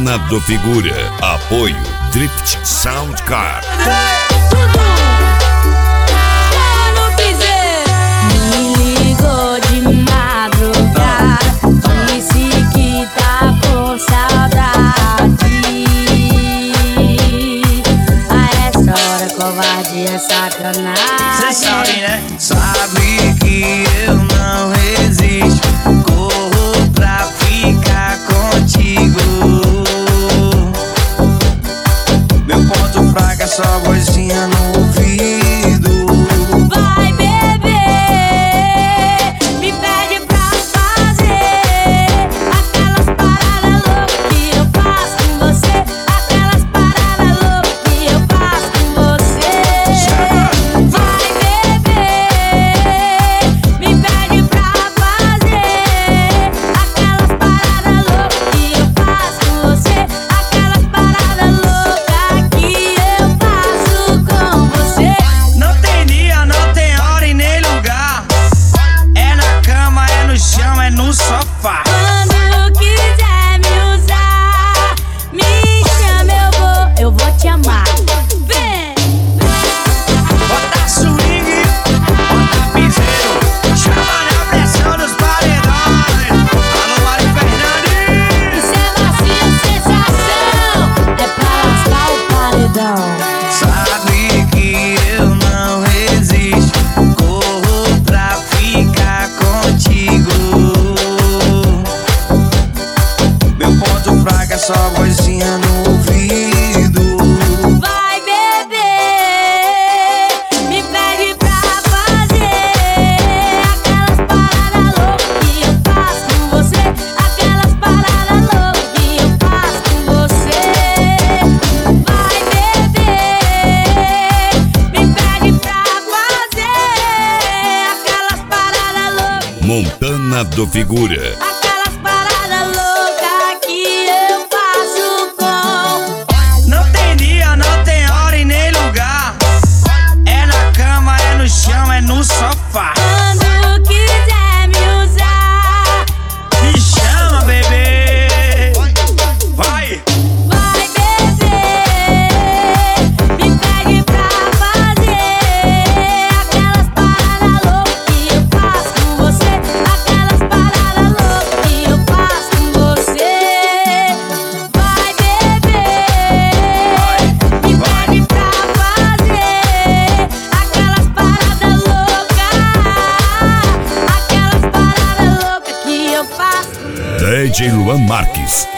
Montana do Figura. Apoio Drift Sound Car. É sacanagem. Cê sabe, né? Sabe que eu não resisto. Corro pra ficar contigo. Meu ponto fraco é só vozinha no ouvido. Vai beber, me pede pra fazer aquelas paradas loucas que eu faço com você. Aquelas paradas loucas que eu faço com você. Vai beber, me pede pra fazer aquelas paradas loucas que eu faço com você. Aquelas paradas loucas que eu faço com você. Não tem dia, não tem hora e nem lugar. É na cama, é no chão, é no sofá. Quando quiser me usar, me chama, eu vou te amar. Vem! Bota swing, bota piseiro. Chama na pressão dos paredões. Alô, Mari Fernandes. Isso é vacilo, sensação. É pra lascar o paredão. Sabe que eu não resisto. Corro pra ficar contigo. Meu ponto fraco é só vozinha no ouvido. Vai beber, me pede pra fazer aquelas paradas loucas que eu faço com você. Aquelas paradas loucas que eu faço com você. Vai beber, me pede pra fazer aquelas paradas loucas. Montana do Figura. Aquelas paradas loucas que eu faço com. Não tem dia, não tem hora e nem lugar. É na cama, é no chão, é no sofá. Quando quiser me usar, Me chama, bebê. Vai! vai beber, me pede pra fazer aquelas paradas loucas que eu faço com você. Aquelas paradas loucas que eu faço com você. Vai beber, me pede pra fazer aquelas paradas loucas. Aquelas paradas loucas que eu faço. DJ Luan Marques.